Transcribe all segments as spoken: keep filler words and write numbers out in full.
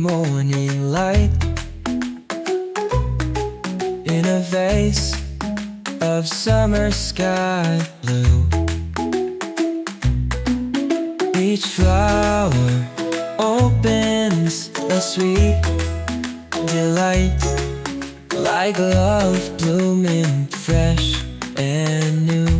morning light in a vase of summer sky blue. Each flower opens a sweet delight, like love blooming fresh and new.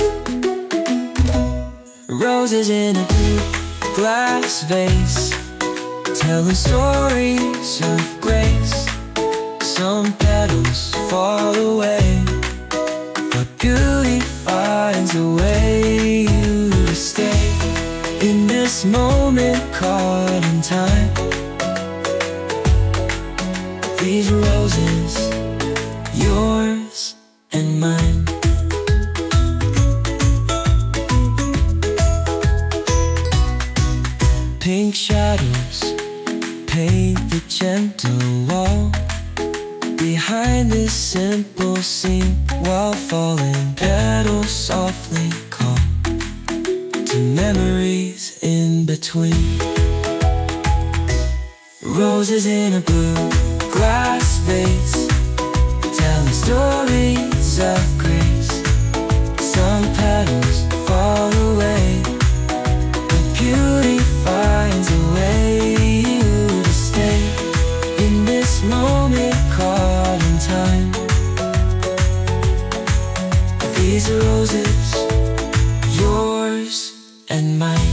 Roses in a blue glass vase, telling stories of grace. Some petals fall away, but beauty finds a way to stay in this moment caught in time. These roses, yours and mine. Pink shadows paint the gentle wall behind this simple scene, while falling petals softly call to memories in between. Roses in a blue glass vase, telling stories of grace. Some petals fall away, but beauty finds a way to stay in this moment caught in time. These are roses, yours and mine.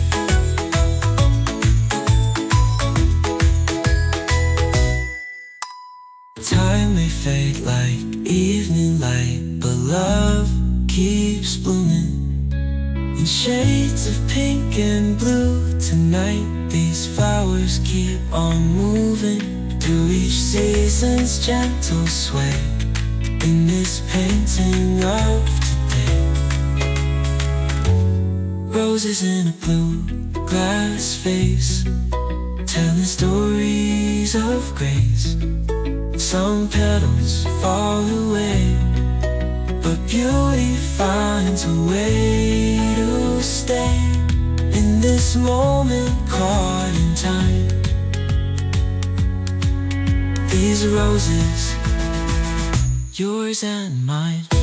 Time may fade like evening light, but love keeps blooming in shades of pink and blue. Tonight these flowers keep on moving through each season's gentle sway in this painting of today. Roses in a blue glass vase, telling stories of grace. Some petals fall away, but beauty finds a way to stay in this moment caught in time. These roses, yours and mine.